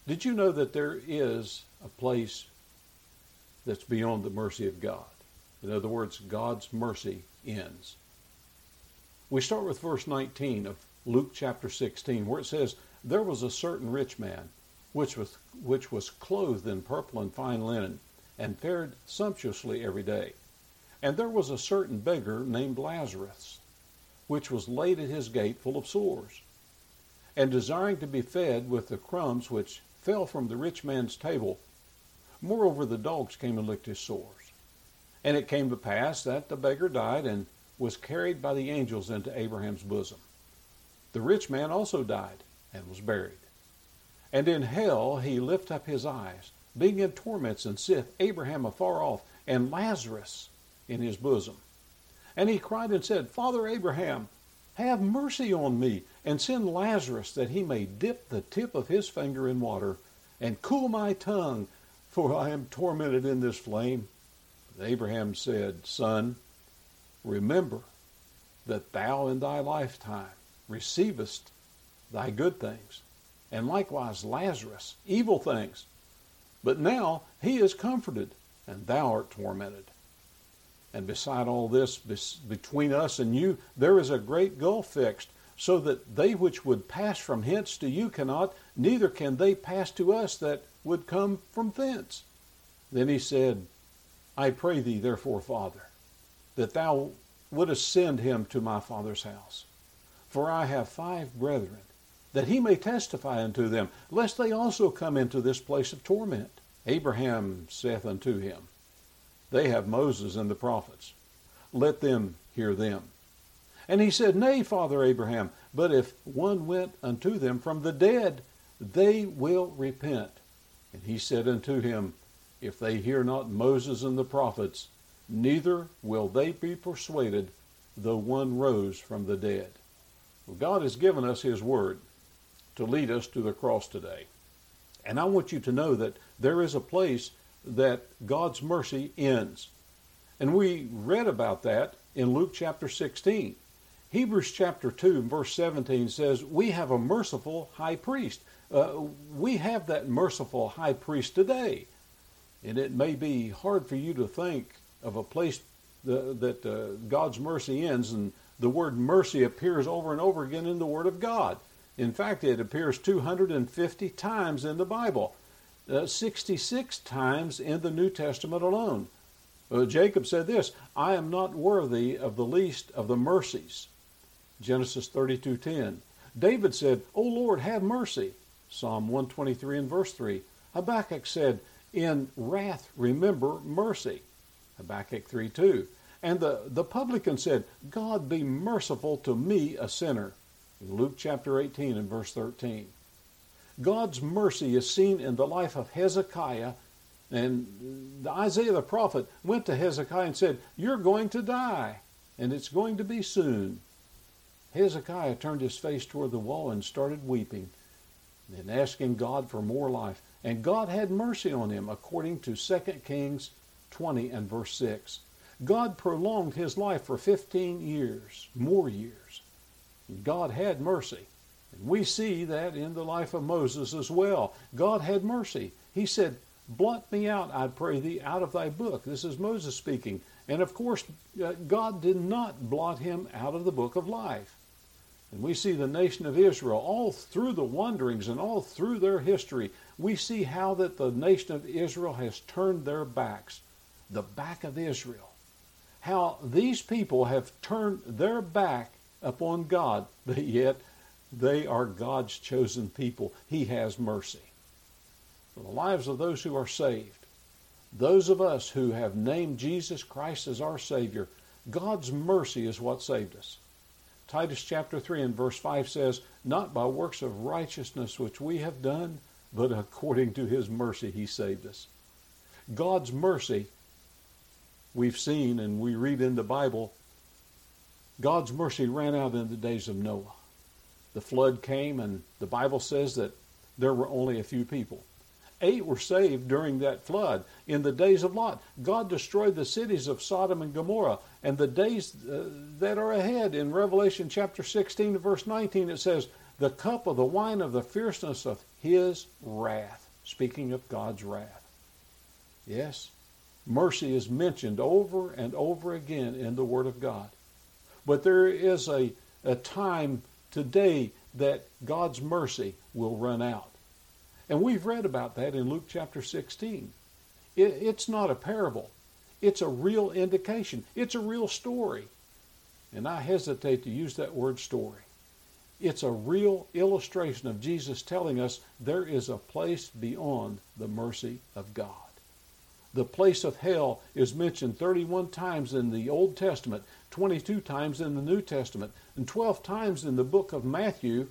Did you know that there is a place that's beyond the mercy of God? In other words, God's mercy ends. We start with verse 19 of Luke chapter 16, where it says, "There was a certain rich man, which was clothed in purple and fine linen, and fared sumptuously every day. And there was a certain beggar named Lazarus, which was laid at his gate full of sores, and desiring to be fed with the crumbs which fell from the rich man's table. Moreover, the dogs came and licked his sores. And it came to pass that the beggar died and was carried by the angels into Abraham's bosom. The rich man also died and was buried. And in hell he lift up his eyes, being in torments, and seeth Abraham afar off, and Lazarus in his bosom. And he cried and said, Father Abraham, have mercy on me, and send Lazarus, that he may dip the tip of his finger in water, and cool my tongue, for I am tormented in this flame. But Abraham said, Son, remember that thou in thy lifetime receivest thy good things, and likewise Lazarus evil things. But now he is comforted, and thou art tormented. And beside all this, between us and you, there is a great gulf fixed, so that they which would pass from hence to you cannot, neither can they pass to us that would come from thence. Then he said, I pray thee, therefore, Father, that thou wouldest send him to my father's house. For I have 5 brethren, that he may testify unto them, lest they also come into this place of torment. Abraham saith unto him, They have Moses and the prophets. Let them hear them. And he said, Nay, Father Abraham, but if one went unto them from the dead, they will repent. And he said unto him, If they hear not Moses and the prophets, neither will they be persuaded, though one rose from the dead. Well, God has given us his word to lead us to the cross today. And I want you to know that there is a place that God's mercy ends. And we read about that in Luke chapter 16. Hebrews chapter 2 verse 17 says, we have a merciful high priest. We have that merciful high priest today. And it may be hard for you to think of a place that God's mercy ends, and the word mercy appears over and over again in the Word of God. In fact, it appears 250 times in the Bible, 66 times in the New Testament alone. Jacob said this, I am not worthy of the least of the mercies. Genesis 32:10. David said, O Lord, have mercy. Psalm 123 and verse 3. Habakkuk said, in wrath remember mercy. Habakkuk 3:2. And the publican said, God be merciful to me, a sinner. Luke chapter 18 and verse 13. God's mercy is seen in the life of Hezekiah, and Isaiah the prophet went to Hezekiah and said, you're going to die, and it's going to be soon. Hezekiah turned his face toward the wall and started weeping and asking God for more life. And God had mercy on him, according to 2 Kings 20 and verse 6. God prolonged his life for 15 years, more years. God had mercy. And we see that in the life of Moses as well. God had mercy. He said, blot me out, I pray thee, out of thy book. This is Moses speaking. And of course, God did not blot him out of the book of life. And we see the nation of Israel, all through the wanderings and all through their history, we see how that the nation of Israel has turned their backs, the back of Israel. How these people have turned their back upon God, but yet they are God's chosen people. He has mercy. For the lives of those who are saved, those of us who have named Jesus Christ as our Savior, God's mercy is what saved us. Titus chapter 3 and verse 5 says, not by works of righteousness which we have done, but according to his mercy he saved us. God's mercy, we've seen and we read in the Bible, God's mercy ran out in the days of Noah. The flood came, and the Bible says that there were only a few people. 8 were saved during that flood. In the days of Lot, God destroyed the cities of Sodom and Gomorrah. And the days that are ahead, in Revelation chapter 16 verse 19, it says, the cup of the wine of the fierceness of his wrath. Speaking of God's wrath. Yes, mercy is mentioned over and over again in the Word of God. But there is a time today that God's mercy will run out. And we've read about that in Luke chapter 16. It's not a parable. It's a real indication. It's a real story. And I hesitate to use that word story. It's a real illustration of Jesus telling us there is a place beyond the mercy of God. The place of hell is mentioned 31 times in the Old Testament, 22 times in the New Testament, and 12 times in the book of Matthew.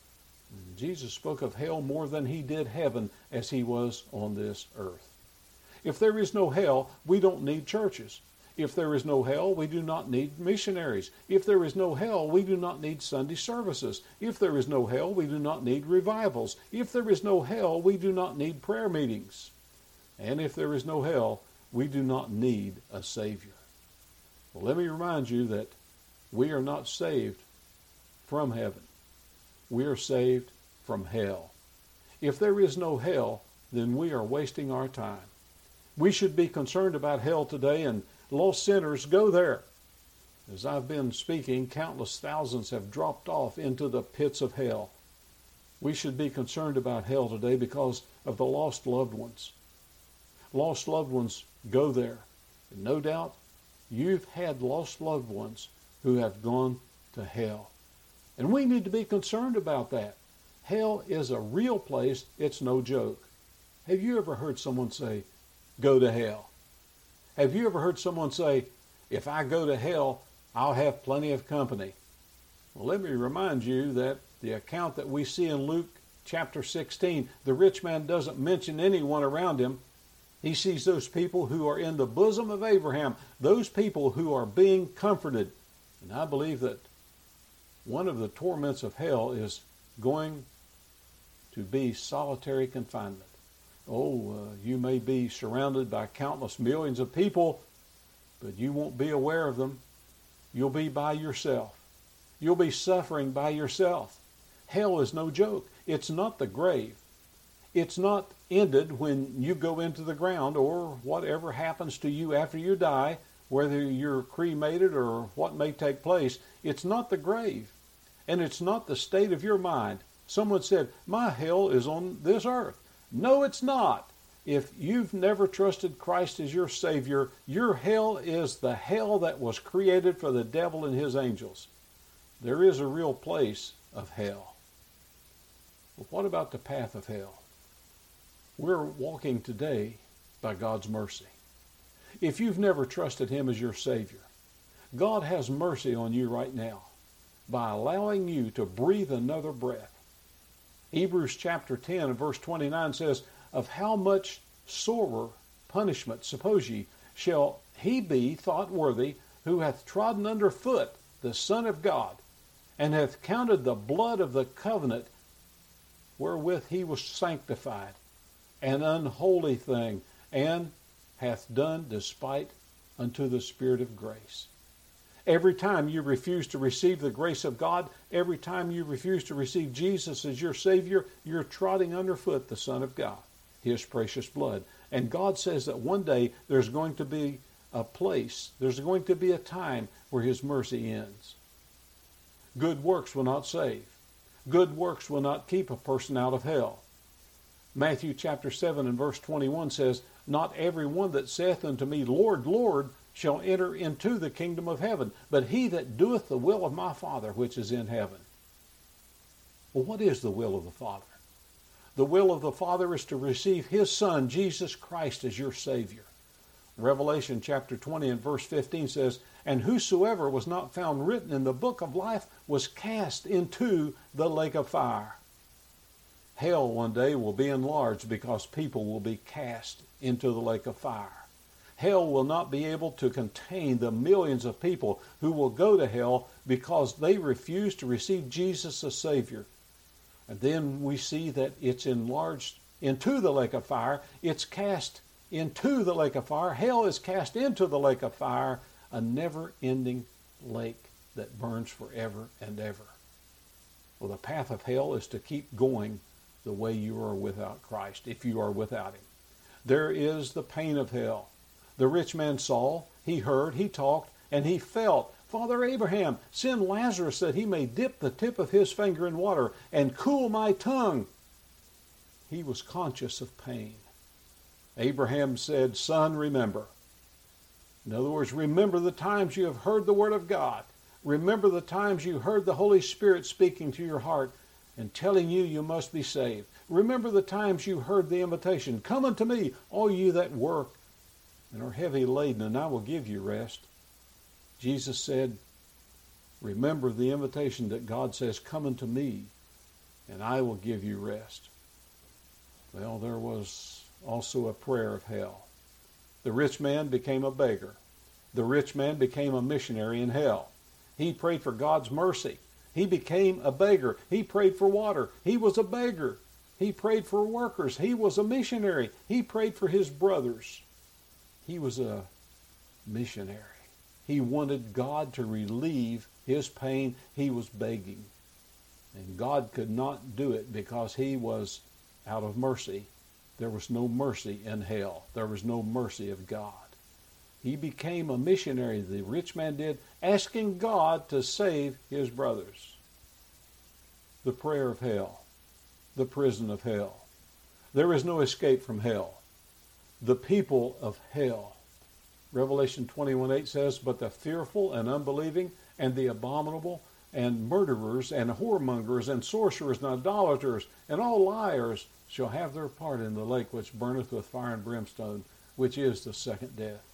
Jesus spoke of hell more than he did heaven as he was on this earth. If there is no hell, we don't need churches. If there is no hell, we do not need missionaries. If there is no hell, we do not need Sunday services. If there is no hell, we do not need revivals. If there is no hell, we do not need prayer meetings. And if there is no hell, we do not need a Savior. Well, let me remind you that we are not saved from heaven. We are saved from hell. If there is no hell, then we are wasting our time. We should be concerned about hell today, and lost sinners go there. As I've been speaking, countless thousands have dropped off into the pits of hell. We should be concerned about hell today because of the lost loved ones. Lost loved ones go there. And no doubt you've had lost loved ones who have gone to hell. And we need to be concerned about that. Hell is a real place. It's no joke. Have you ever heard someone say, go to hell? Have you ever heard someone say, if I go to hell, I'll have plenty of company? Well, let me remind you that the account that we see in Luke chapter 16, the rich man doesn't mention anyone around him. He sees those people who are in the bosom of Abraham, those people who are being comforted. And I believe that one of the torments of hell is going to be solitary confinement. You may be surrounded by countless millions of people, but you won't be aware of them. You'll be by yourself. You'll be suffering by yourself. Hell is no joke. It's not the grave. It's not ended when you go into the ground or whatever happens to you after you die, whether you're cremated or what may take place. It's not the grave. And it's not the state of your mind. Someone said, my hell is on this earth. No, it's not. If you've never trusted Christ as your Savior, your hell is the hell that was created for the devil and his angels. There is a real place of hell. But what about the path of hell? We're walking today by God's mercy. If you've never trusted Him as your Savior, God has mercy on you right now by allowing you to breathe another breath. Hebrews chapter 10 and verse 29 says, of how much sorer punishment, suppose ye, shall he be thought worthy who hath trodden under foot the Son of God, and hath counted the blood of the covenant wherewith he was sanctified an unholy thing, and hath done despite unto the Spirit of grace. Every time you refuse to receive the grace of God, every time you refuse to receive Jesus as your Savior, you're trotting underfoot the Son of God, His precious blood. And God says that one day there's going to be a place, there's going to be a time where His mercy ends. Good works will not save. Good works will not keep a person out of hell. Matthew chapter 7 and verse 21 says, not every one that saith unto me, Lord, Lord, shall enter into the kingdom of heaven, but he that doeth the will of my Father which is in heaven. Well, what is the will of the Father? The will of the Father is to receive His Son, Jesus Christ, as your Savior. Revelation chapter 20 and verse 15 says, and whosoever was not found written in the book of life was cast into the lake of fire. Hell one day will be enlarged because people will be cast into the lake of fire. Hell will not be able to contain the millions of people who will go to hell because they refuse to receive Jesus as Savior. And then we see that it's enlarged into the lake of fire. It's cast into the lake of fire. Hell is cast into the lake of fire, a never-ending lake that burns forever and ever. Well, the path of hell is to keep going the way you are without Christ, if you are without him. There is the pain of hell. The rich man saw, he heard, he talked, and he felt, Father Abraham, send Lazarus that he may dip the tip of his finger in water and cool my tongue. He was conscious of pain. Abraham said, Son, remember. In other words, remember the times you have heard the word of God. Remember the times you heard the Holy Spirit speaking to your heart and telling you you must be saved. Remember the times you heard the invitation, Come unto me, all you that work and are heavy laden, and I will give you rest. Jesus said, remember the invitation that God says, Come unto me, and I will give you rest. Well, there was also a prayer of hell. The rich man became a beggar. The rich man became a missionary in hell. He prayed for God's mercy. He became a beggar. He prayed for water. He was a beggar. He prayed for workers. He was a missionary. He prayed for his brothers. He was a missionary. He wanted God to relieve his pain. He was begging. And God could not do it because he was out of mercy. There was no mercy in hell. There was no mercy of God. He became a missionary, the rich man did, asking God to save his brothers. The prayer of hell, the prison of hell. There is no escape from hell. The people of hell. Revelation 21:8 says, But the fearful and unbelieving and the abominable and murderers and whoremongers and sorcerers and idolaters and all liars shall have their part in the lake which burneth with fire and brimstone, which is the second death.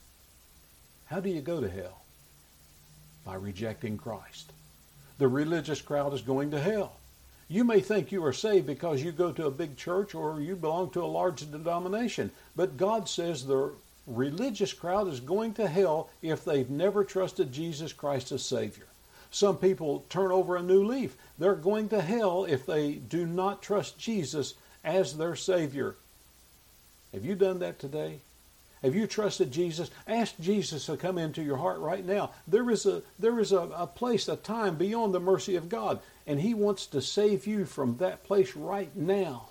How do you go to hell? By rejecting Christ. The religious crowd is going to hell. You may think you are saved because you go to a big church or you belong to a large denomination, but God says the religious crowd is going to hell if they've never trusted Jesus Christ as Savior. Some people turn over a new leaf. They're going to hell if they do not trust Jesus as their Savior. Have you done that today? Have you trusted Jesus? Ask Jesus to come into your heart right now. There is a place, a time beyond the mercy of God, and he wants to save you from that place right now.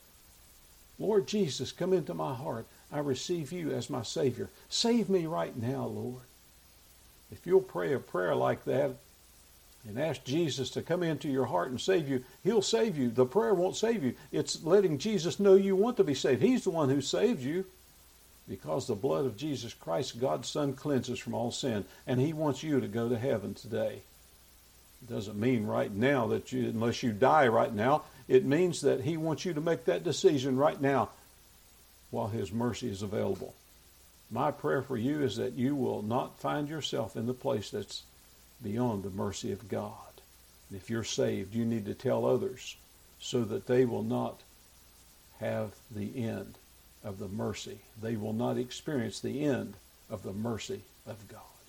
Lord Jesus, come into my heart. I receive you as my Savior. Save me right now, Lord. If you'll pray a prayer like that and ask Jesus to come into your heart and save you, he'll save you. The prayer won't save you. It's letting Jesus know you want to be saved. He's the one who saved you. Because the blood of Jesus Christ, God's Son, cleanses from all sin. And he wants you to go to heaven today. It doesn't mean right now that unless you die right now, it means that he wants you to make that decision right now while his mercy is available. My prayer for you is that you will not find yourself in the place that's beyond the mercy of God. And if you're saved, you need to tell others so that they will not have the end of the mercy. They will not experience the end of the mercy of God.